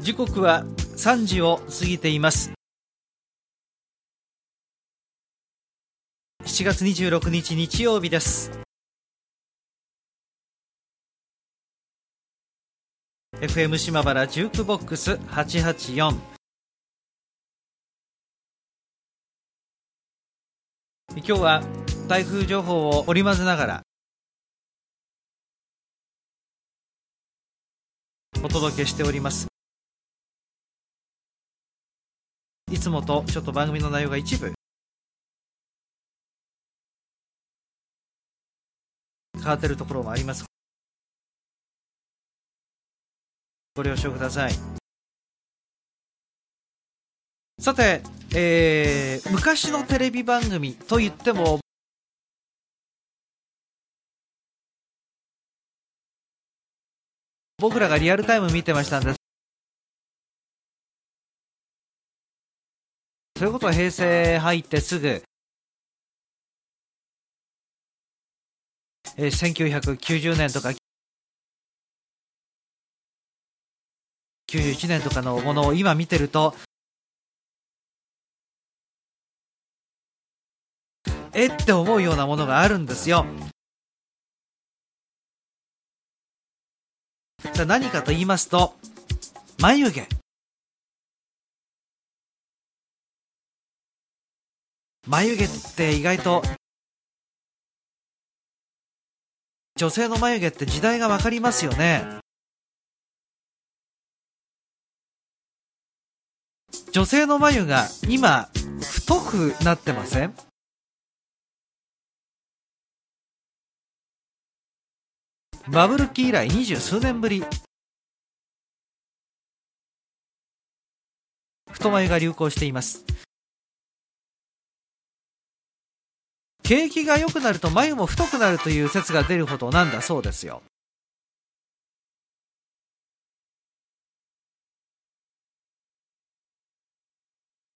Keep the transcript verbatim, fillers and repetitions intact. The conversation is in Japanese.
時刻はさんじを過ぎています。しちがつにじゅうろくにち日曜日です。 エフエム 島原ジュークボックスはちはちよん、今日は台風情報を織り交ぜながらお届けしております。いつもとちょっと番組の内容が一部変わっているところもあります。ご了承ください。さて、えー、昔のテレビ番組といっても僕らがリアルタイム見てましたんです。そういうことは平成入ってすぐ、えー、せんきゅうひゃくきゅうじゅうねんとかきゅうじゅういちねんとかのものを今見てると、えって思うようなものがあるんですよ。さあ何かと言いますと、眉毛眉毛って意外と女性の眉毛って時代が分かりますよね。女性の眉が今太くなってません？バブル期以来二十数年ぶり、太眉が流行しています。景気が良くなると眉も太くなるという説が出るほどなんだそうですよ。